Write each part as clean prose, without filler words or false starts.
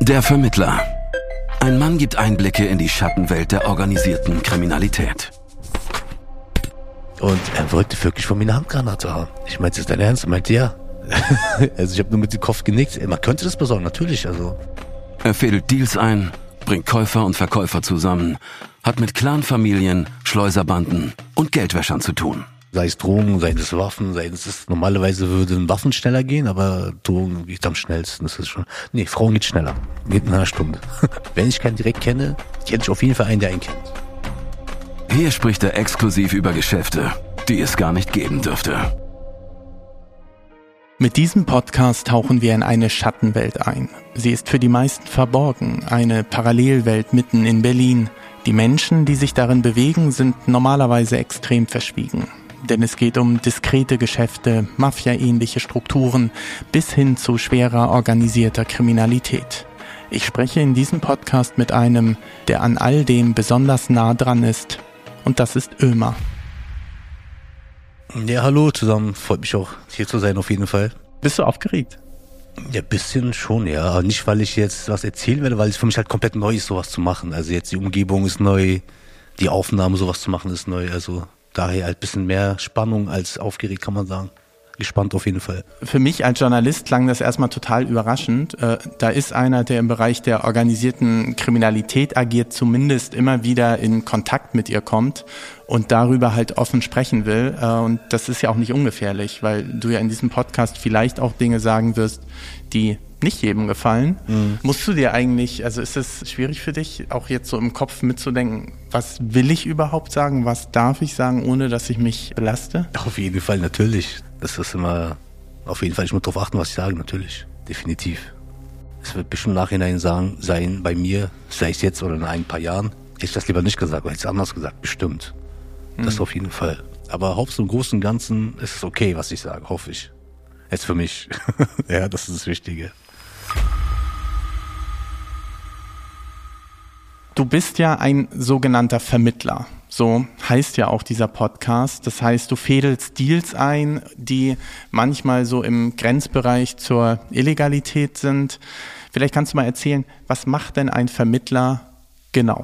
Der Vermittler. Ein Mann gibt Einblicke in die Schattenwelt der organisierten Kriminalität. Und er wollte wirklich von mir eine Handgranate haben. Ich meinte, ist dein Ernst? Er meinte, ja. Also ich habe nur mit dem Kopf genickt. Man könnte das besorgen, natürlich. Also. Er fädelt Deals ein, bringt Käufer und Verkäufer zusammen, hat mit Clanfamilien, Schleuserbanden und Geldwäschern zu tun. Sei es Drogen, sei es Waffen, sei es... Normalerweise würden Waffen schneller gehen, aber Drogen geht am schnellsten. Das ist schon... Nee, Frauen geht schneller. Geht in einer Stunde. Wenn ich keinen direkt kenne, kenne ich auf jeden Fall einen, der einen kennt. Hier spricht er exklusiv über Geschäfte, die es gar nicht geben dürfte. Mit diesem Podcast tauchen wir in eine Schattenwelt ein. Sie ist für die meisten verborgen, eine Parallelwelt mitten in Berlin. Die Menschen, die sich darin bewegen, sind normalerweise extrem verschwiegen. Denn es geht um diskrete Geschäfte, Mafia-ähnliche Strukturen bis hin zu schwerer organisierter Kriminalität. Ich spreche in diesem Podcast mit einem, der an all dem besonders nah dran ist. Und das ist Ömer. Ja, hallo zusammen. Freut mich auch, hier zu sein auf jeden Fall. Bist du aufgeregt? Ja, bisschen schon, ja. Aber nicht, weil ich jetzt was erzählen werde, weil es für mich halt komplett neu ist, sowas zu machen. Also jetzt die Umgebung ist neu, die Aufnahme, sowas zu machen, ist neu. Also daher halt ein bisschen mehr Spannung als aufgeregt, kann man sagen. Gespannt auf jeden Fall. Für mich als Journalist klang das erstmal total überraschend. Da ist einer, der im Bereich der organisierten Kriminalität agiert, zumindest immer wieder in Kontakt mit ihr kommt und darüber halt offen sprechen will. Und das ist ja auch nicht ungefährlich, weil du ja in diesem Podcast vielleicht auch Dinge sagen wirst, die nicht jedem gefallen. Musst du dir eigentlich, also ist es schwierig für dich, auch jetzt so im Kopf mitzudenken, was will ich überhaupt sagen, was darf ich sagen, ohne dass ich mich belaste? Auf jeden Fall, natürlich. Das ist immer, auf jeden Fall, ich muss darauf achten, was ich sage, natürlich. Definitiv. Es wird bestimmt im Nachhinein sein, bei mir, sei es jetzt oder in ein paar Jahren, hätte ich das lieber nicht gesagt, oder hätte ich es anders gesagt, bestimmt. Das auf jeden Fall. Aber hauptsächlich im Großen und Ganzen ist es okay, was ich sage, hoffe ich. Jetzt für mich. Ja, das ist das Wichtige. Du bist ja ein sogenannter Vermittler. So heißt ja auch dieser Podcast. Das heißt, du fädelst Deals ein, die manchmal so im Grenzbereich zur Illegalität sind. Vielleicht kannst du mal erzählen, was macht denn ein Vermittler genau?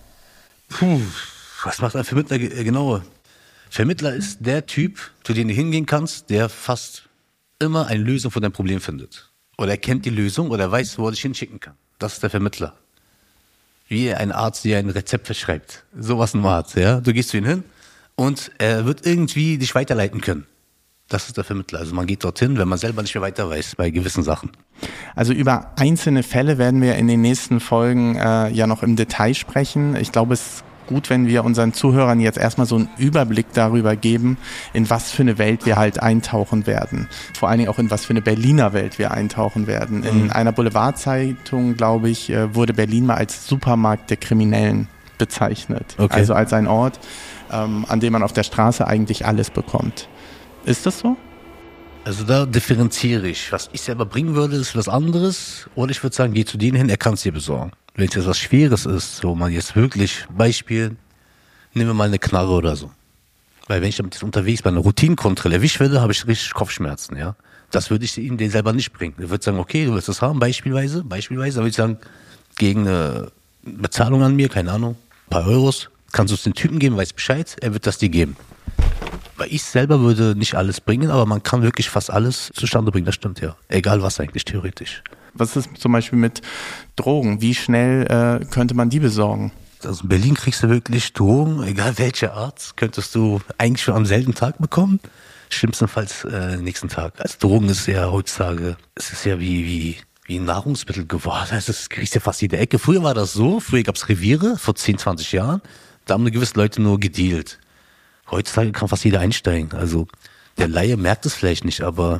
Was macht ein Vermittler genau? Vermittler ist der Typ, zu dem du hingehen kannst, der fast immer eine Lösung für dein Problem findet. Oder er kennt die Lösung oder weiß, wo er dich hinschicken kann. Das ist der Vermittler. Wie ein Arzt dir ein Rezept verschreibt. Sowas ein Arzt, ja. Du gehst zu ihm hin und er wird irgendwie dich weiterleiten können. Das ist der Vermittler. Also man geht dorthin, wenn man selber nicht mehr weiter weiß bei gewissen Sachen. Also über einzelne Fälle werden wir in den nächsten Folgen ja noch im Detail sprechen. Ich glaube, es ist gut, wenn wir unseren Zuhörern jetzt erstmal so einen Überblick darüber geben, in was für eine Welt wir halt eintauchen werden. Vor allen Dingen auch in was für eine Berliner Welt wir eintauchen werden. In einer Boulevardzeitung, glaube ich, wurde Berlin mal als Supermarkt der Kriminellen bezeichnet. Okay. Also als ein Ort, an dem man auf der Straße eigentlich alles bekommt. Ist das so? Also da differenziere ich. Was ich selber bringen würde, ist was anderes. Oder ich würde sagen, geh zu denen hin, er kann es dir besorgen. Wenn es jetzt was Schweres ist, wo man jetzt wirklich, Beispiel, nehmen wir mal eine Knarre oder so. Weil wenn ich damit jetzt unterwegs bei einer Routinenkontrolle erwischt werde, habe ich richtig Kopfschmerzen, ja. Das würde ich ihm den selber nicht bringen. Er würde sagen, okay, du willst das haben, beispielsweise, dann würde ich sagen, gegen eine Bezahlung an mir, keine Ahnung, ein paar Euros, kannst du es den Typen geben, weiß Bescheid, er wird das dir geben. Weil ich selber würde nicht alles bringen, aber man kann wirklich fast alles zustande bringen, das stimmt, ja. Egal was eigentlich, theoretisch. Was ist zum Beispiel mit Drogen? Wie schnell könnte man die besorgen? Also in Berlin kriegst du wirklich Drogen, egal welche Art, könntest du eigentlich schon am selben Tag bekommen. Schlimmstenfalls nächsten Tag. Also Drogen ist ja heutzutage, es ist ja wie ein Nahrungsmittel geworden. Also das kriegst du ja fast jede Ecke. Früher war das so, früher gab es Reviere, vor 10, 20 Jahren. Da haben gewisse Leute nur gedealt. Heutzutage kann fast jeder einsteigen. Also der Laie merkt es vielleicht nicht, aber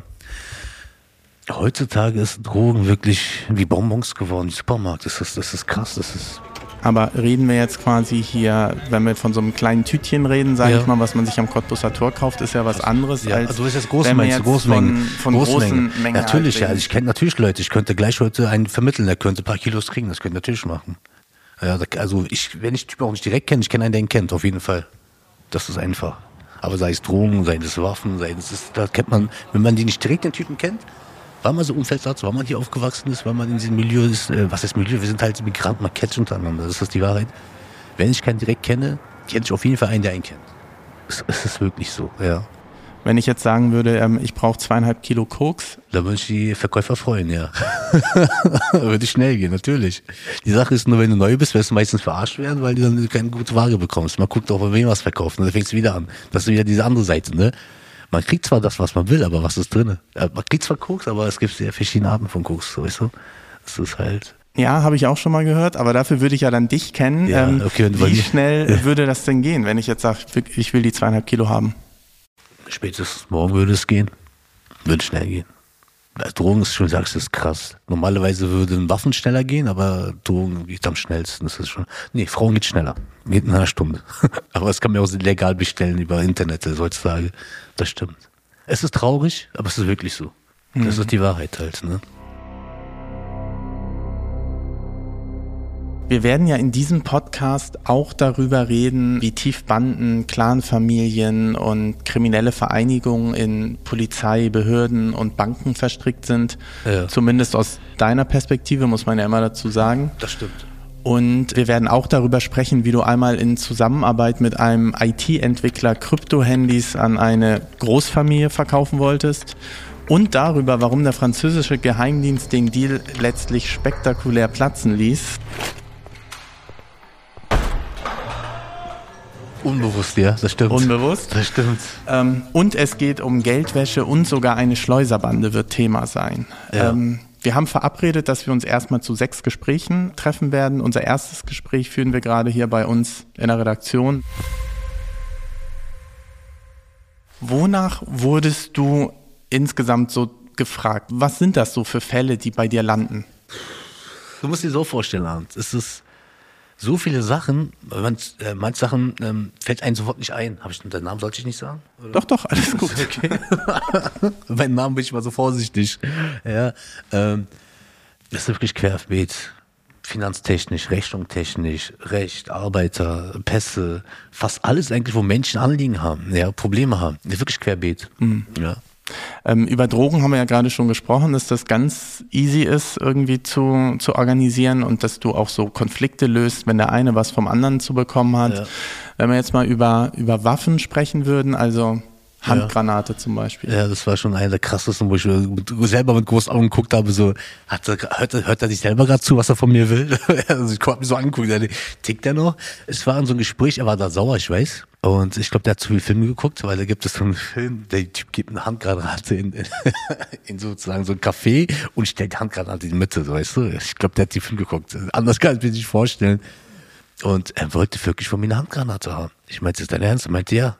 heutzutage ist Drogen wirklich wie Bonbons geworden im Supermarkt. Das ist krass. Aber reden wir jetzt quasi hier, wenn wir von so einem kleinen Tütchen reden, sage ich mal, was man sich am Cottbusser Tor kauft, ist ja was anderes als also du jetzt Großmengen. Von großen Mengen. Natürlich, halt ja. Also ich kenne natürlich Leute. Ich könnte gleich heute einen vermitteln, der könnte ein paar Kilos kriegen. Das könnte ich natürlich machen. Ja, also wenn ich den Typ auch nicht direkt kenne, ich kenne einen, der ihn kennt, auf jeden Fall. Das ist einfach. Aber sei es Drogen, sei es Waffen, da kennt man, wenn man die nicht direkt den Typen kennt, Weil man so Umfeldsarzt, weil man hier aufgewachsen ist, weil man in diesem Milieu ist. Was ist Milieu? Wir sind halt Migranten, man kennt untereinander. Das ist die Wahrheit. Wenn ich keinen direkt kenne, kenne ich auf jeden Fall einen, der einen kennt. Es ist wirklich so, ja. Wenn ich jetzt sagen würde, ich brauche 2,5 Kilo Koks. Da würde ich die Verkäufer freuen, ja. Würde schnell gehen, natürlich. Die Sache ist nur, wenn du neu bist, wirst du meistens verarscht werden, weil du dann keine gute Ware bekommst. Man guckt auch, von wem was verkauft und dann fängst du wieder an. Das ist wieder diese andere Seite, ne? Man kriegt zwar das, was man will, aber was ist drin? Man kriegt zwar Koks, aber es gibt sehr verschiedene Arten von Koks, weißt du? Das ist halt... Ja, habe ich auch schon mal gehört, aber dafür würde ich ja dann dich kennen. Ja, okay, wie schnell würde das denn gehen, wenn ich jetzt sage, ich will die 2,5 Kilo haben? Spätestens morgen würde es gehen. Würde schnell gehen. Drogen ist schon, sagst du, ist krass. Normalerweise würden Waffen schneller gehen, aber Drogen geht am schnellsten. Das ist schon. Nee, Frauen geht schneller. Geht in einer Stunde. Aber das kann man auch legal bestellen über Internet heutzutage. Das stimmt. Es ist traurig, aber es ist wirklich so. Das ist die Wahrheit halt, ne? Wir werden ja in diesem Podcast auch darüber reden, wie tief Banden, Clanfamilien und kriminelle Vereinigungen in Polizei, Behörden und Banken verstrickt sind. Ja. Zumindest aus deiner Perspektive, muss man ja immer dazu sagen. Das stimmt. Und wir werden auch darüber sprechen, wie du einmal in Zusammenarbeit mit einem IT-Entwickler Krypto-Handys an eine Großfamilie verkaufen wolltest. Und darüber, warum der französische Geheimdienst den Deal letztlich spektakulär platzen ließ. Unbewusst, ja, das stimmt. Unbewusst? Das stimmt. Und es geht um Geldwäsche und sogar eine Schleuserbande wird Thema sein. Ja. Wir haben verabredet, dass wir uns erstmal zu 6 Gesprächen treffen werden. Unser erstes Gespräch führen wir gerade hier bei uns in der Redaktion. Wonach wurdest du insgesamt so gefragt? Was sind das so für Fälle, die bei dir landen? Du musst dir so vorstellen, Arndt. Es ist so viele Sachen, manche Sachen fällt einem sofort nicht ein. Den Namen sollte ich nicht sagen? Oder? Doch, alles gut. Okay. Beim Namen bin ich mal so vorsichtig. Ja, das ist wirklich querbeet. Finanztechnisch, rechnungstechnisch, Recht, Arbeiter, Pässe, fast alles eigentlich, wo Menschen Anliegen haben, ja, Probleme haben. Das ist wirklich querbeet. Ja. Über Drogen haben wir ja gerade schon gesprochen, dass das ganz easy ist, irgendwie zu organisieren und dass du auch so Konflikte löst, wenn der eine was vom anderen zu bekommen hat. Ja. Wenn wir jetzt mal über Waffen sprechen würden, also Handgranate zum Beispiel. Ja, das war schon einer der krassesten, wo ich selber mit großen Augen geguckt habe, so, hört er sich selber gerade zu, was er von mir will? Also ich habe mich so angeguckt, tickt der noch? Es war in so einem Gespräch, er war da sauer, ich weiß. Und ich glaube, der hat zu viel Filme geguckt, weil da gibt es so einen Film, der Typ gibt eine Handgranate in sozusagen so ein Café und stellt die Handgranate in die Mitte, so, weißt du? Ich glaube, der hat die Film geguckt. Anders kann ich mir nicht vorstellen. Und er wollte wirklich von mir eine Handgranate haben. Ich meinte, ist dein Ernst? Er meinte, ja.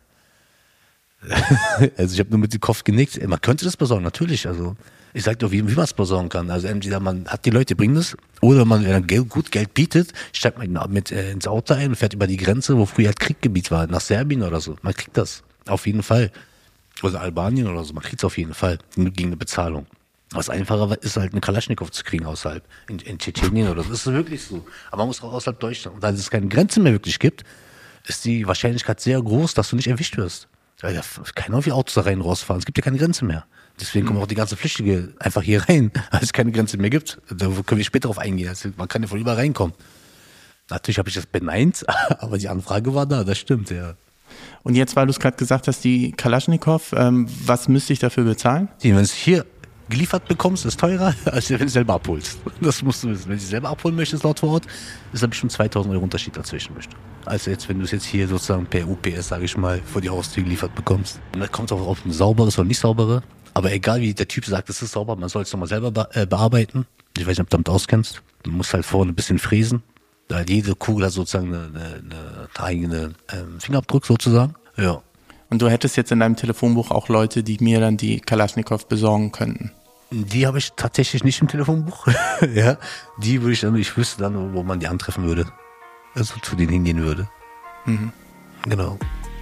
Also ich habe nur mit dem Kopf genickt. Man könnte das besorgen, natürlich. Also ich sage doch, wie man es besorgen kann. Also entweder man hat die Leute, bringen das, oder man, wenn man gut Geld bietet, steigt man mit ins Auto ein und fährt über die Grenze, wo früher halt Krieggebiet war, nach Serbien oder so. Man kriegt das, auf jeden Fall. Oder Albanien oder so, man kriegt es auf jeden Fall, gegen eine Bezahlung. Was einfacher ist, halt eine Kalaschnikow zu kriegen außerhalb, in Tschetschenien oder so. Das ist wirklich so. Aber man muss auch außerhalb Deutschland. Und da es keine Grenze mehr wirklich gibt, ist die Wahrscheinlichkeit sehr groß, dass du nicht erwischt wirst. Weil ja keine Ahnung, wie Autos da rein rausfahren. Es gibt ja keine Grenze mehr. Deswegen kommen auch die ganzen Flüchtlinge einfach hier rein, weil es keine Grenze mehr gibt. Da können wir später drauf eingehen. Also man kann ja von überall reinkommen. Natürlich habe ich das beneint, aber die Anfrage war da, das stimmt, ja. Und jetzt, weil du es gerade gesagt hast, die Kalaschnikow, was müsste ich dafür bezahlen? Wenn du es hier geliefert bekommst, ist teurer, als wenn du es selber abholst. Das musst du wissen. Wenn du es selber abholen möchtest dort vor Ort, ist da bestimmt 2.000 € Unterschied dazwischen. Also jetzt, wenn du es jetzt hier sozusagen per UPS, sage ich mal, vor die Haustür geliefert bekommst. Und da kommt es auch auf ein sauberes oder nicht saubere. Aber egal, wie der Typ sagt, es ist sauber, man soll es nochmal selber bearbeiten. Ich weiß nicht, ob du damit auskennst. Du musst halt vorne ein bisschen fräsen. Da jede Kugel hat sozusagen eine eigene Fingerabdruck sozusagen. Ja. Und du hättest jetzt in deinem Telefonbuch auch Leute, die mir dann die Kalaschnikow besorgen könnten? Die habe ich tatsächlich nicht im Telefonbuch. Ja, die würde ich wüsste dann, wo man die antreffen würde. Also zu denen hingehen würde. Mhm. Genau.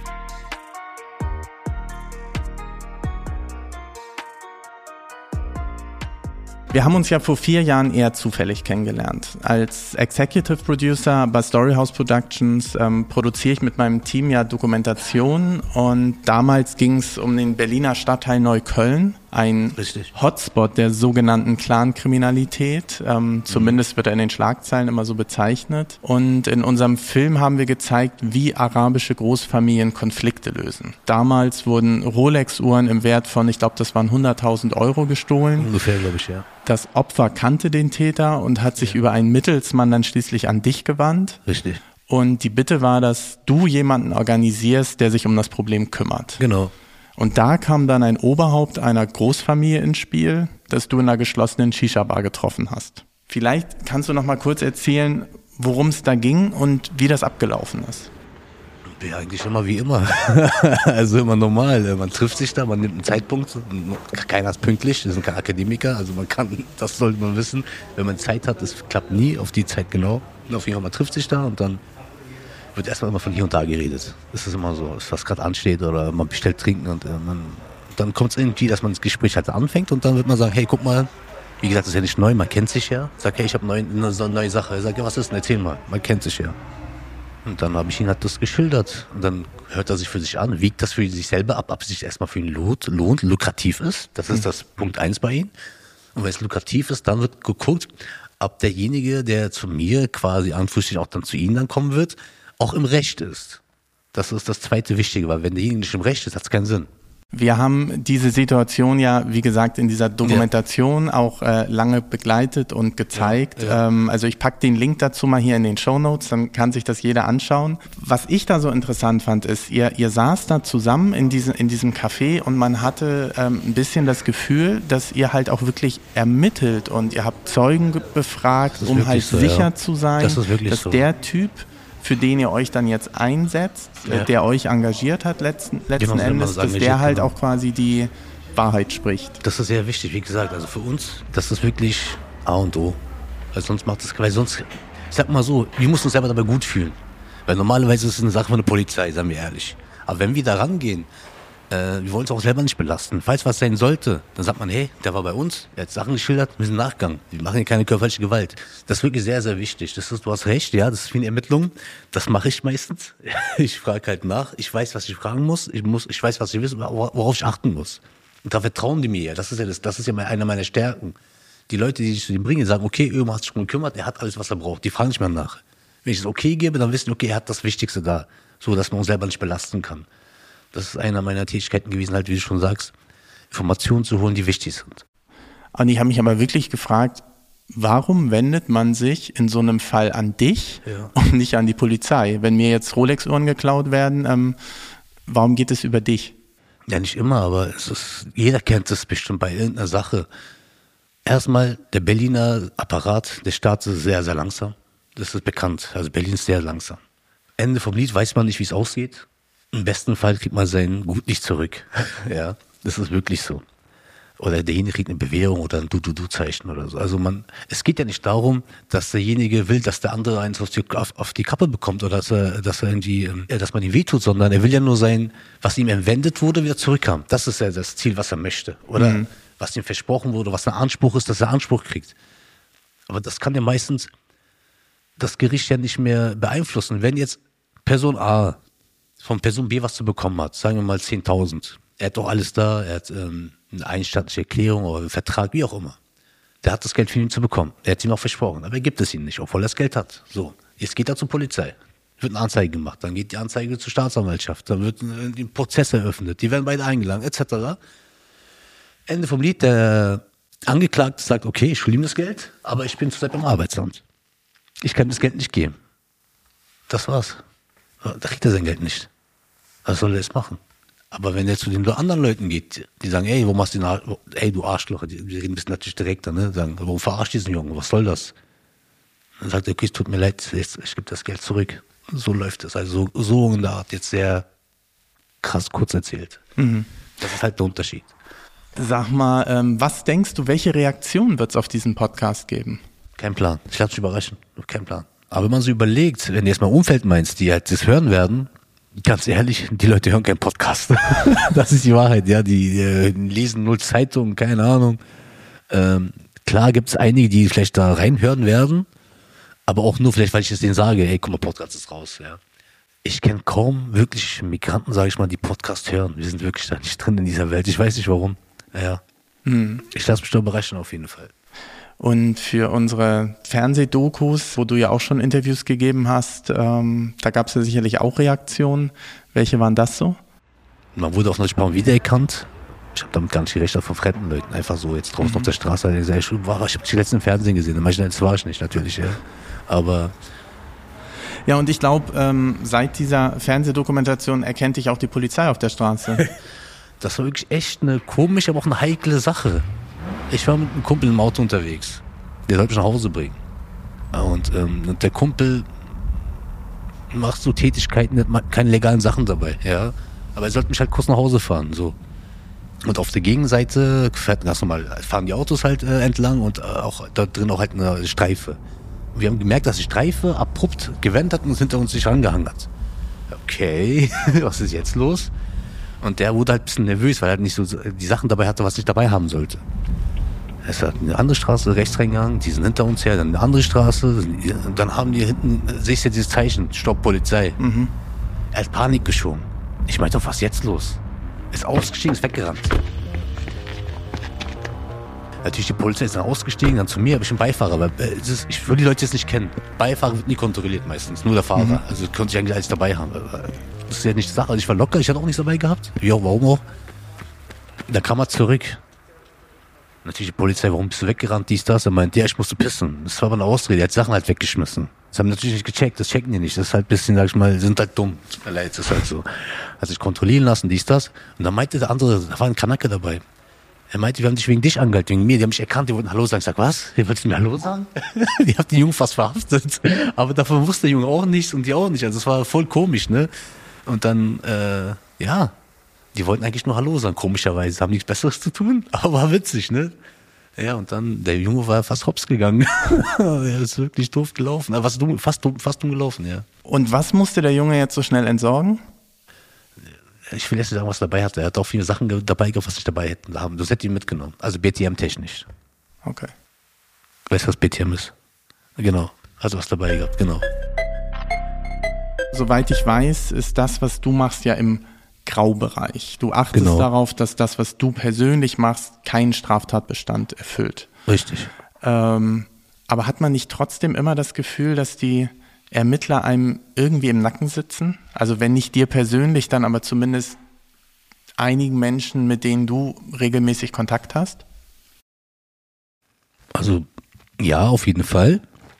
Wir haben uns ja vor 4 Jahren eher zufällig kennengelernt. Als Executive Producer bei Storyhouse Productions produziere ich mit meinem Team ja Dokumentationen und damals ging es um den Berliner Stadtteil Neukölln, ein Richtig. Hotspot der sogenannten Clan-Kriminalität. Zumindest wird er in den Schlagzeilen immer so bezeichnet. Und in unserem Film haben wir gezeigt, wie arabische Großfamilien Konflikte lösen. Damals wurden Rolex-Uhren im Wert von, ich glaube, das waren 100.000 Euro gestohlen. Ungefähr, glaube ich, ja. Das Opfer kannte den Täter und hat sich über einen Mittelsmann dann schließlich an dich gewandt. Richtig. Und die Bitte war, dass du jemanden organisierst, der sich um das Problem kümmert. Genau. Und da kam dann ein Oberhaupt einer Großfamilie ins Spiel, das du in einer geschlossenen Shisha-Bar getroffen hast. Vielleicht kannst du noch mal kurz erzählen, worum es da ging und wie das abgelaufen ist. Ja, eigentlich immer wie immer. Also immer normal. Man trifft sich da, man nimmt einen Zeitpunkt. Keiner ist pünktlich, wir sind kein Akademiker. Also man kann, das sollte man wissen. Wenn man Zeit hat, das klappt nie auf die Zeit genau. Und auf jeden Fall, man trifft sich da und dann wird erstmal immer von hier und da geredet. Das ist immer so, was gerade ansteht oder man bestellt Trinken und dann kommt es irgendwie, dass man das Gespräch halt anfängt und dann wird man sagen, hey, guck mal, wie gesagt, das ist ja nicht neu, man kennt sich ja. Sag, hey, ich habe eine neue Sache. Er sagt, ja, was ist denn, erzähl mal, man kennt sich ja. Und dann habe ich ihn halt das geschildert und dann hört er sich für sich an, wiegt das für sich selber ab, ob es sich erstmal für ihn lohnt, lukrativ ist. Das ist das Punkt 1 bei ihm. Und wenn es lukrativ ist, dann wird geguckt, ob derjenige, der zu mir quasi anschließend auch dann zu Ihnen dann kommen wird, auch im Recht ist. Das ist das zweite Wichtige, weil wenn derjenige nicht im Recht ist, hat es keinen Sinn. Wir haben diese Situation ja, wie gesagt, in dieser Dokumentation auch lange begleitet und gezeigt. Ja. Also ich packe den Link dazu mal hier in den Shownotes, dann kann sich das jeder anschauen. Was ich da so interessant fand, ist, ihr saß da zusammen in diesem Café und man hatte ein bisschen das Gefühl, dass ihr halt auch wirklich ermittelt und ihr habt Zeugen befragt, um halt so, sicher zu sein, das ist wirklich dass so. der Typ, für den ihr euch dann jetzt einsetzt, der euch engagiert hat letzten Endes, dass der halt auch quasi die Wahrheit spricht. Das ist sehr wichtig, wie gesagt, also für uns, das ist wirklich A und O. Weil sonst macht es, weil sonst, ich sag mal so, wir müssen uns selber dabei gut fühlen. Weil normalerweise ist es eine Sache von der Polizei, sagen wir ehrlich. Aber wenn wir da rangehen, wir wollen uns auch selber nicht belasten. Falls was sein sollte, dann sagt man, hey, der war bei uns, er hat Sachen geschildert, wir sind Nachgang. Wir machen hier keine körperliche Gewalt. Das ist wirklich sehr, sehr wichtig. Du hast recht, ja, das ist wie eine Ermittlung. Das mache ich meistens. Ich frage halt nach. Ich weiß, was ich fragen muss. Ich weiß, was ich wissen, worauf ich achten muss. Und da vertrauen die mir ja. Das ist ja einer meiner Stärken. Die Leute, die sich zu dem bringen, sagen, okay, Ömer hat sich schon gekümmert, er hat alles, was er braucht. Die fragen nicht mehr nach. Wenn ich das okay gebe, dann wissen die, okay, er hat das Wichtigste da. So, dass man uns selber nicht belasten kann. Das ist einer meiner Tätigkeiten gewesen, halt, wie du schon sagst, Informationen zu holen, die wichtig sind. Und ich habe mich aber wirklich gefragt, warum wendet man sich in so einem Fall an dich und nicht an die Polizei? Wenn mir jetzt Rolex-Uhren geklaut werden, warum geht es über dich? Ja, nicht immer, aber jeder kennt es bestimmt bei irgendeiner Sache. Erstmal, der Berliner Apparat, der Staat ist sehr, sehr langsam. Das ist bekannt. Also Berlin ist sehr langsam. Ende vom Lied weiß man nicht, wie es ausgeht. Im besten Fall kriegt man sein Gut nicht zurück. Ja, das ist wirklich so. Oder derjenige kriegt eine Bewährung oder ein Du-Du-Du-Zeichen oder so. Also es geht ja nicht darum, dass derjenige will, dass der andere eins auf die Kappe bekommt oder dass man ihm wehtut, sondern er will ja nur sein, was ihm entwendet wurde, wieder zurückkam. Das ist ja das Ziel, was er möchte. Oder was ihm versprochen wurde, was ein Anspruch ist, dass er Anspruch kriegt. Aber das kann ja meistens das Gericht ja nicht mehr beeinflussen. Wenn jetzt Person A von Person B was zu bekommen hat, sagen wir mal 10.000. Er hat doch alles da, er hat eine einstaatliche Erklärung oder einen Vertrag, wie auch immer. Der hat das Geld für ihn zu bekommen. Er hat es ihm auch versprochen, aber er gibt es ihm nicht, obwohl er das Geld hat. So, jetzt geht er zur Polizei. Wird eine Anzeige gemacht, dann geht die Anzeige zur Staatsanwaltschaft, dann wird ein Prozess eröffnet, die werden beide eingeladen, etc. Ende vom Lied, der Angeklagte sagt, okay, ich schulde ihm das Geld, aber ich bin zurzeit beim Arbeitsamt. Ich kann das Geld nicht geben. Das war's. Da kriegt er sein Geld nicht. Was soll er jetzt machen? Aber wenn er zu den anderen Leuten geht, die sagen, ey, warum machst du den ey, du Arschloch, die reden ein bisschen natürlich direkter, ne? Sagen, warum verarscht diesen Jungen, was soll das? Dann sagt er, okay, es tut mir leid, ich gebe das Geld zurück. So läuft es. Also so in der Art, jetzt sehr krass kurz erzählt. Das ist halt der Unterschied. Sag mal, was denkst du, welche Reaktion wird es auf diesen Podcast geben? Kein Plan. Ich lasse mich überraschen. Kein Plan. Aber wenn man so überlegt, wenn du jetzt mal Umfeld meinst, die halt das hören werden, ganz ehrlich, die Leute hören keinen Podcast. Das ist die Wahrheit, ja. Die lesen null Zeitungen, keine Ahnung. Klar gibt es einige, die vielleicht da reinhören werden, aber auch nur vielleicht, weil ich es denen sage, ey, guck mal, Podcast ist raus, ja. Ich kenne kaum wirklich Migranten, sage ich mal, die Podcast hören. Wir sind wirklich da nicht drin in dieser Welt. Ich weiß nicht warum. Ja. Ich lasse mich da überraschen auf jeden Fall. Und für unsere Fernsehdokus, wo du ja auch schon Interviews gegeben hast, da gab es ja sicherlich auch Reaktionen. Welche waren das so? Man wurde auch noch ein paar Mal wiedererkannt. Ich habe damit gar nicht gerechnet von fremden Leuten. Einfach so jetzt draußen auf der Straße. Ich habe dich letztens im Fernsehen gesehen. Das war ich nicht, natürlich. Ja. Aber ja, und ich glaube, seit dieser Fernsehdokumentation erkennt dich auch die Polizei auf der Straße. Das war wirklich echt eine komische, aber auch eine heikle Sache. Ich war mit einem Kumpel im Auto unterwegs. Der sollte mich nach Hause bringen. Und der Kumpel macht so Tätigkeiten, keine legalen Sachen dabei. Ja. Aber er sollte mich halt kurz nach Hause fahren. So. Und auf der Gegenseite fahren die Autos halt entlang und auch da drin auch halt eine Streife. Und wir haben gemerkt, dass die Streife abrupt gewendet hat und uns hinter uns nicht rangehangen hat. Okay, was ist jetzt los? Und der wurde halt ein bisschen nervös, weil er halt nicht so die Sachen dabei hatte, was ich dabei haben sollte. Es hat eine andere Straße rechts reingegangen, die sind hinter uns her, dann eine andere Straße. Und dann haben die hinten, siehst du ja dieses Zeichen, Stopp, Polizei. Er hat Panik geschoben. Ich meinte, was ist jetzt los? Ist ausgestiegen, ist weggerannt. Natürlich, die Polizei ist dann ausgestiegen, dann zu mir, habe ich einen Beifahrer, aber ich würde die Leute jetzt nicht kennen. Beifahrer wird nie kontrolliert meistens, nur der Fahrer. Also konnte ich eigentlich alles dabei haben. Das ist ja nicht die Sache. Also ich war locker, ich hatte auch nichts dabei gehabt. Wie auch, warum auch. Da kam er zurück. Natürlich die Polizei, warum bist du weggerannt, dies, das. Er meinte, ja, ich musste pissen. Das war aber eine Ausrede, er hat Sachen halt weggeschmissen. Das haben wir natürlich nicht gecheckt, das checken die nicht. Das ist halt ein bisschen, sag ich mal, sind halt dumm. Tut mir leid, das ist halt so. Hat sich kontrollieren lassen, dies, das. Und dann meinte der andere, da war ein Kanake dabei. Er meinte, wir haben dich wegen dich angehalten, wegen mir. Die haben mich erkannt, die wollten Hallo sagen. Ich sag, was? Ihr wolltet mir Hallo sagen? Die haben den Jungen fast verhaftet. Aber davon wusste der Junge auch nichts und die auch nicht. Also es war voll komisch, ne? Und dann, ja, die wollten eigentlich nur Hallo sagen, komischerweise. Haben nichts Besseres zu tun, aber war witzig, ne? Ja, und dann, der Junge war fast hops gegangen. Er ist wirklich doof gelaufen. Aber fast dumm gelaufen, ja. Und was musste der Junge jetzt so schnell entsorgen? Ich will jetzt nicht sagen, was er dabei hatte. Er hat auch viele Sachen dabei gehabt, was ich dabei hätten haben. Das hätte ich mitgenommen. Also BTM-technisch. Okay. Weißt du, was BTM ist? Genau. Also was dabei gehabt, genau. Soweit ich weiß, ist das, was du machst, ja im Graubereich. Du achtest darauf, dass das, was du persönlich machst, keinen Straftatbestand erfüllt. Richtig. Aber hat man nicht trotzdem immer das Gefühl, dass die Ermittler einem irgendwie im Nacken sitzen? Also wenn nicht dir persönlich, dann aber zumindest einigen Menschen, mit denen du regelmäßig Kontakt hast? Also ja, auf jeden Fall.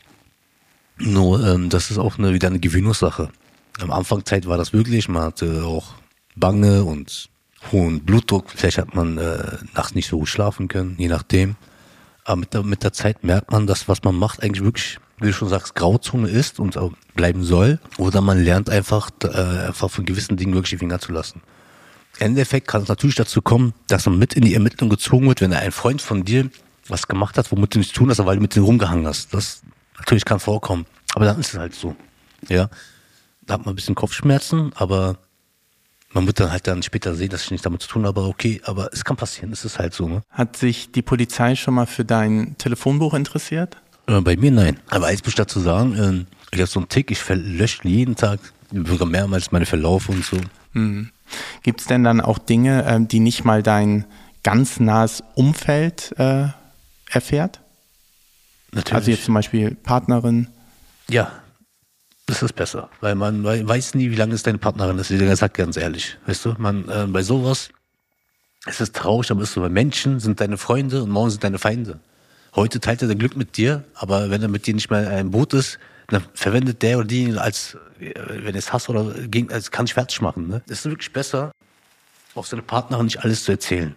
Nur das ist auch wieder eine Gewöhnungssache. Am Anfangszeit war das wirklich, man hatte auch Bange und hohen Blutdruck. Vielleicht hat man nachts nicht so gut schlafen können, je nachdem. Aber mit der Zeit merkt man, dass was man macht eigentlich wirklich, wie du schon sagst, Grauzone ist und auch bleiben soll. Oder man lernt einfach von gewissen Dingen wirklich die Finger zu lassen. Im Endeffekt kann es natürlich dazu kommen, dass man mit in die Ermittlung gezogen wird, wenn ein Freund von dir was gemacht hat, womit du nichts tun hast, weil du mit dem rumgehangen hast. Das natürlich kann vorkommen. Aber dann ist es halt so. Ja. Da hat man ein bisschen Kopfschmerzen, aber man wird dann später sehen, dass ich nichts damit zu tun habe, okay, aber es kann passieren, es ist halt so. Ne? Hat sich die Polizei schon mal für dein Telefonbuch interessiert? Bei mir nein. Aber eins muss ich dazu sagen, ich habe so einen Tick, ich lösche jeden Tag sogar mehrmals meine Verlaufe und so. Gibt es denn dann auch Dinge, die nicht mal dein ganz nahes Umfeld erfährt? Natürlich. Also jetzt zum Beispiel Partnerin? Ja. Das ist besser, weil man weiß nie, wie lange es deine Partnerin ist. Ich sag ganz ehrlich, weißt du, bei sowas, es ist traurig, aber ist so, weil Menschen sind deine Freunde und morgen sind deine Feinde. Heute teilt er sein Glück mit dir, aber wenn er mit dir nicht mehr in einem Boot ist, dann verwendet der oder die als, wenn es Hass oder als kann ich fertig machen. Ne? Es ist wirklich besser, auch seine Partnerin nicht alles zu erzählen,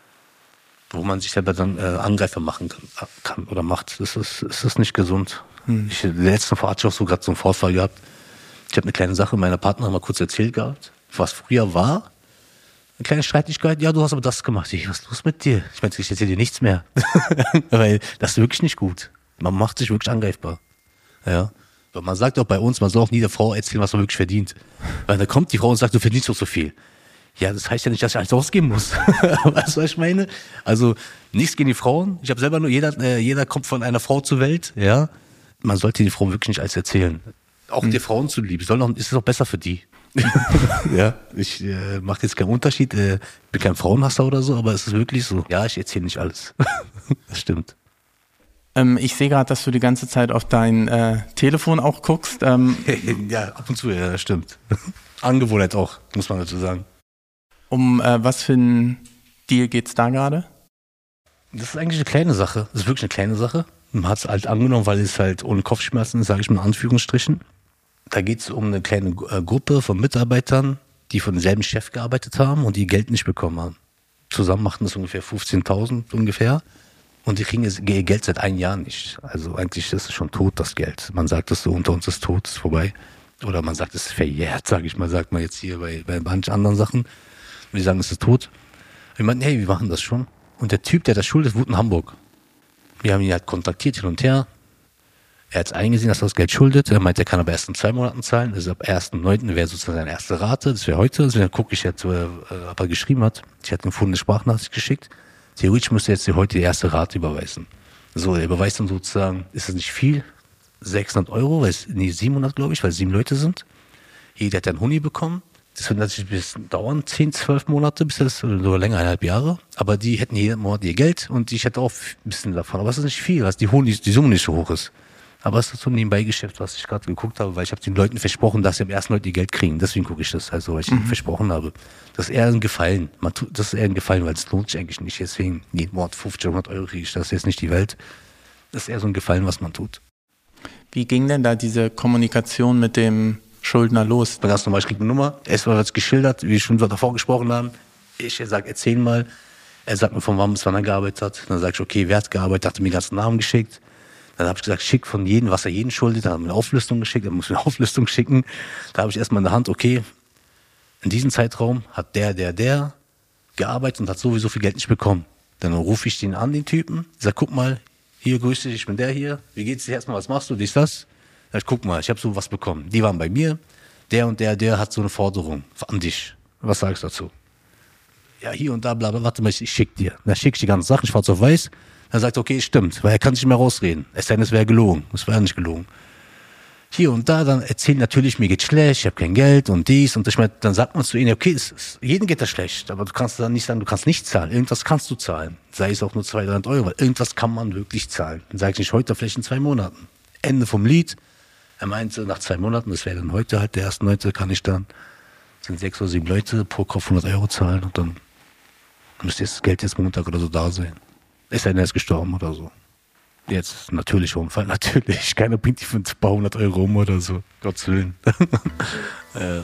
wo man sich selber dann Angreifer machen kann oder macht. Das ist nicht gesund. Der letzten Fall hatte ich auch so gerade so einen Vorfall gehabt. Ich habe eine kleine Sache meiner Partnerin mal kurz erzählt gehabt, was früher war. Eine kleine Streitigkeit, ja, du hast aber das gemacht. Was ist los mit dir? Ich meinte, ich erzähle dir nichts mehr. Weil das ist wirklich nicht gut. Man macht sich wirklich angreifbar. Ja. Weil man sagt auch bei uns, man soll auch nie der Frau erzählen, was man wirklich verdient. Weil dann kommt die Frau und sagt, du verdienst doch so viel. Ja, das heißt ja nicht, dass ich alles ausgeben muss. Weißt du, was ich meine? Also, nichts gegen die Frauen. Ich habe selber nur, jeder kommt von einer Frau zur Welt, ja. Man sollte die Frau wirklich nicht alles erzählen. Auch die Frauen zuliebe. Ist es auch besser für die. Ja, ich mache jetzt keinen Unterschied, bin kein Frauenhasser oder so, aber es ist wirklich so. Ja, ich erzähle nicht alles. Das stimmt. Ich sehe gerade, dass du die ganze Zeit auf dein Telefon auch guckst. Ja, ab und zu, ja, das stimmt. Angewohnheit auch, muss man dazu sagen. Um was für einen Deal geht's da gerade? Das ist eigentlich eine kleine Sache. Das ist wirklich eine kleine Sache. Man hat es halt angenommen, weil es halt ohne Kopfschmerzen ist, sage ich mal in Anführungsstrichen. Da geht es um eine kleine Gruppe von Mitarbeitern, die von demselben Chef gearbeitet haben und die Geld nicht bekommen haben. Zusammen machten das ungefähr 15.000 ungefähr. Und die kriegen ihr Geld seit 1 Jahr nicht. Also eigentlich ist es schon tot, das Geld. Man sagt es so, unter uns ist tot, ist vorbei. Oder man sagt, es ist verjährt, sage ich mal, sagt man jetzt hier bei manchen anderen Sachen. Wir sagen, es ist tot. Wir meinten, hey, wir machen das schon. Und der Typ, der das schuldet, wohnt in Hamburg. Wir haben ihn halt kontaktiert hin und her. Er hat es eingesehen, dass er das Geld schuldet. Er meint, er kann aber erst in 2 Monaten zahlen. Also ab 1.9. wäre sozusagen seine erste Rate. Das wäre heute. Also dann gucke ich jetzt, ob er geschrieben hat. Ich hatte ihm vorhin eine Sprachnachricht geschickt. Theoretisch müsste er jetzt heute die erste Rate überweisen. So, er überweist dann sozusagen, ist das nicht viel? 600 Euro, 700 glaube ich, weil es 7 Leute sind. Jeder hat einen Huni bekommen. Das wird natürlich ein bisschen dauern, 10, 12 Monate, bis das, oder sogar länger, 1,5 Jahre. Aber die hätten jeden Monat ihr Geld und ich hätte auch ein bisschen davon. Aber es ist nicht viel, weil die Summe nicht so hoch ist. Aber es ist so ein Nebenbeigeschäft, was ich gerade geguckt habe, weil ich habe den Leuten versprochen, dass sie am ersten Leute ihr Geld kriegen. Deswegen gucke ich das, also weil ich ihnen versprochen habe. Das ist eher ein Gefallen. Das ist eher ein Gefallen, weil es lohnt sich eigentlich nicht. Deswegen jeden Monat 50, 100 Euro kriege ich. Das ist jetzt nicht die Welt. Das ist eher so ein Gefallen, was man tut. Wie ging denn da diese Kommunikation mit dem Schuldner los? Ganz normal, ich kriege eine Nummer. Erstmal wird es geschildert, wie wir schon davor gesprochen haben. Ich sage, erzähl mal. Er sagt mir, von wann bis wann er gearbeitet hat. Dann sage ich, okay, wer hat gearbeitet? Hat mir den ganzen Namen geschickt. Dann habe ich gesagt, schick von jedem, was er jeden schuldet. Dann hat er mir eine Auflistung geschickt. Dann muss ich eine Auflistung schicken. Da habe ich erstmal in der Hand, okay, in diesem Zeitraum hat der gearbeitet und hat sowieso viel Geld nicht bekommen. Dann rufe ich den an, den Typen. Ich sage, guck mal, hier, grüß dich, ich bin der hier. Wie geht's dir erstmal, was machst du, dies, das? Sag ich, guck mal, ich habe so was bekommen. Die waren bei mir. Der und der hat so eine Forderung an dich. Was sagst du dazu? Ja, hier und da, bla, bla, warte mal, ich schick dir. Dann schick ich die ganzen Sachen, schwarz auf weiß. Dann sagt er, okay, stimmt, weil er kann sich nicht mehr rausreden. Es sei denn, es wäre gelogen. Es wäre nicht gelogen. Hier und da, dann erzählen natürlich, mir geht's schlecht, ich habe kein Geld und dies und das. Dann sagt man zu ihnen, okay, jedem geht das schlecht, aber du kannst dann nicht sagen, du kannst nicht zahlen. Irgendwas kannst du zahlen. Sei es auch nur 200, 300 Euro, weil irgendwas kann man wirklich zahlen. Dann sage ich nicht heute, vielleicht in 2 Monaten. Ende vom Lied. Er meinte, nach 2 Monaten, das wäre dann heute halt, der 1.9. kann ich dann, sind 6 oder 7 Leute pro Kopf 100 Euro zahlen und dann müsste das Geld jetzt Montag oder so da sein. Ist er erst gestorben oder so. Jetzt natürlich Unfall, natürlich. Keiner bringt die für ein paar 100 Euro um oder so. Gottes Willen. Ja.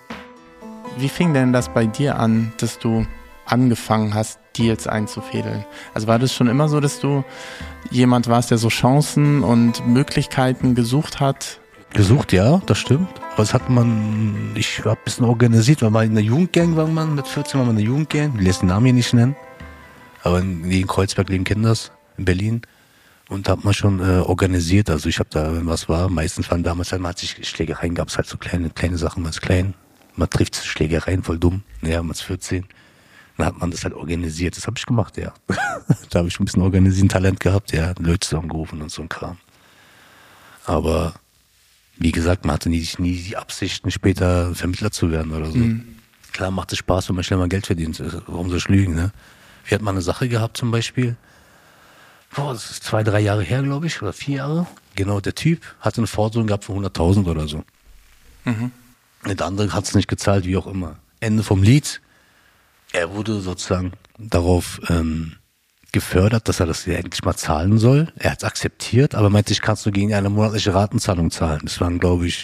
Wie fing denn das bei dir an, dass du angefangen hast, Deals einzufädeln? Also war das schon immer so, dass du jemand warst, der so Chancen und Möglichkeiten gesucht hat? Gesucht, ja, das stimmt. Aber das hat ich habe ein bisschen organisiert, weil man in der Jugendgang war, mit 14 war man in der Jugendgang. Ich lässt den Namen hier nicht nennen. Aber in Kreuzberg leben Kinder in Berlin. Und hat man schon organisiert. Also ich habe da, wenn was war, meistens waren damals halt, man hat sich Schlägereien, gab es halt so kleine Sachen, man ist klein. Man trifft Schlägereien, voll dumm. Ja, man ist 14. Dann hat man das halt organisiert. Das habe ich gemacht, ja. Da habe ich ein bisschen organisieren Talent gehabt, ja. Leute zusammengerufen und so ein Kram. Aber wie gesagt, man hatte nie die Absichten, später Vermittler zu werden oder so. Klar macht es Spaß, wenn man schnell mal Geld verdient. Warum soll ich lügen, ne? Wir hatten mal eine Sache gehabt zum Beispiel. Das ist 2, 3 Jahre her, glaube ich, oder 4 Jahre. Genau, der Typ hatte eine Forderung gehabt von 100.000 oder so. Der andere hat es nicht gezahlt, wie auch immer. Ende vom Lied. Er wurde sozusagen darauf gefördert, dass er das ja endlich mal zahlen soll. Er hat es akzeptiert, aber meinte, ich kannst du gegen eine monatliche Ratenzahlung zahlen. Das waren, glaube ich,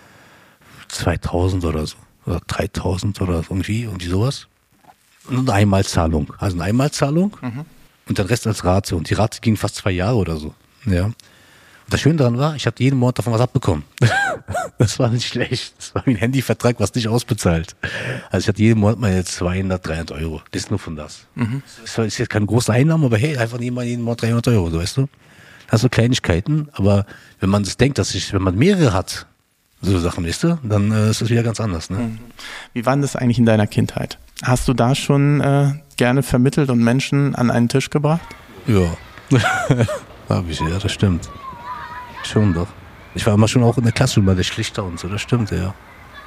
2.000 oder so. Oder 3.000 oder irgendwie sowas. Und eine Einmalzahlung. Also eine Einmalzahlung und der Rest als Rate. Und die Rate ging fast 2 Jahre oder so. Ja. Und das Schöne daran war, ich habe jeden Monat davon was abbekommen. Das war nicht schlecht. Das war wie ein Handyvertrag, was nicht ausbezahlt. Also ich hatte jeden Monat mal jetzt 200, 300 Euro. Das ist nur von das. Das ist jetzt keine große Einnahme, aber hey, einfach jeden Monat 300 Euro, so, weißt du? Das sind so Kleinigkeiten, aber wenn man das denkt, wenn man mehrere hat, so Sachen, weißt du, dann ist das wieder ganz anders. Ne? Wie war denn das eigentlich in deiner Kindheit? Hast du da schon gerne vermittelt und Menschen an einen Tisch gebracht? Ja, habe ich, ja, das stimmt. Schon doch. Ich war immer schon auch in der Klasse über der Schlichter und so, das stimmt, ja.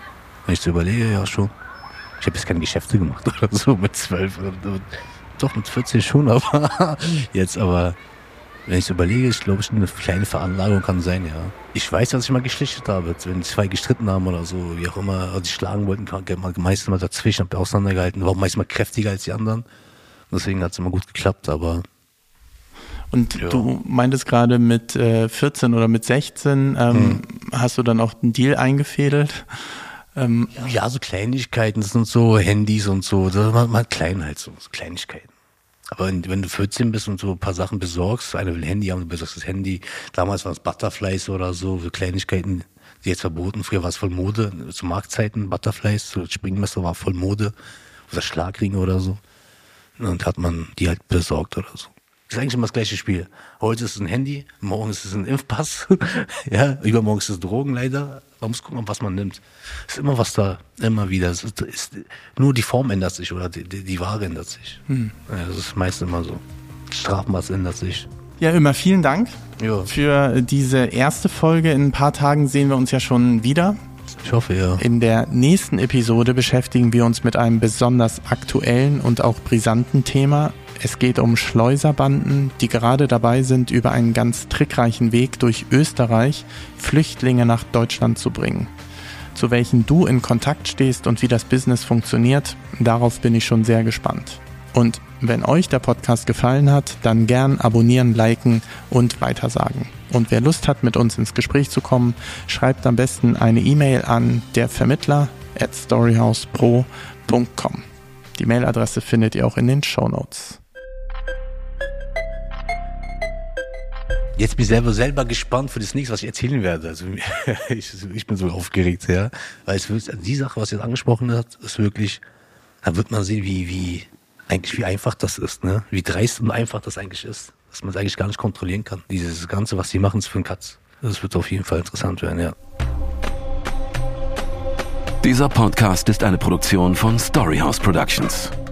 Wenn ich so überlege, ja schon. Ich habe jetzt keine Geschäfte gemacht oder so mit 12. Doch, mit 14 schon, aber jetzt aber... Wenn ich so überlege, ich glaube, eine kleine Veranlagung kann sein, ja. Ich weiß, dass ich mal geschlichtet habe, wenn zwei gestritten haben oder so, wie auch immer, oder die schlagen wollten, meistens mal dazwischen, hab auseinandergehalten, war meistens mal kräftiger als die anderen. Deswegen hat es immer gut geklappt, aber... Und du meintest gerade mit 14 oder mit 16, hast du dann auch einen Deal eingefädelt? Ja, so Kleinigkeiten, das sind so Handys und so, das war mal klein halt so Kleinigkeiten. Aber wenn du 14 bist und so ein paar Sachen besorgst, einer will ein Handy haben, du besorgst das Handy. Damals waren es Butterflies oder so Kleinigkeiten, die jetzt verboten. Früher war es voll Mode, zu Marktzeiten, Butterflies, so Springmesser war voll Mode. Oder Schlagringe oder so. Und hat man die halt besorgt oder so. Das ist eigentlich immer das gleiche Spiel. Heute ist es ein Handy, morgen ist es ein Impfpass, ja, übermorgen ist es Drogen leider. Man muss gucken, was man nimmt. Es ist immer was da, immer wieder. Nur die Form ändert sich oder die Ware ändert sich. Ja, das ist meist immer so. Strafmaß ändert sich. Ja, immer vielen Dank für diese erste Folge. In ein paar Tagen sehen wir uns ja schon wieder. Ich hoffe, ja. In der nächsten Episode beschäftigen wir uns mit einem besonders aktuellen und auch brisanten Thema. Es geht um Schleuserbanden, die gerade dabei sind, über einen ganz trickreichen Weg durch Österreich Flüchtlinge nach Deutschland zu bringen. Zu welchen du in Kontakt stehst und wie das Business funktioniert, darauf bin ich schon sehr gespannt. Und wenn euch der Podcast gefallen hat, dann gern abonnieren, liken und weitersagen. Und wer Lust hat, mit uns ins Gespräch zu kommen, schreibt am besten eine E-Mail an dervermittler@storyhousepro.com. Die Mailadresse findet ihr auch in den Shownotes. Jetzt bin ich selber gespannt für das nächste, was ich erzählen werde. Also ich bin so aufgeregt, ja. Weil es wirklich, die Sache, was ihr jetzt angesprochen habt, ist wirklich, da wird man sehen, wie einfach das ist, ne? Wie dreist und einfach das eigentlich ist. Dass man es eigentlich gar nicht kontrollieren kann. Dieses Ganze, was die machen, ist für einen Katz. Das wird auf jeden Fall interessant werden, ja. Dieser Podcast ist eine Produktion von Storyhouse Productions.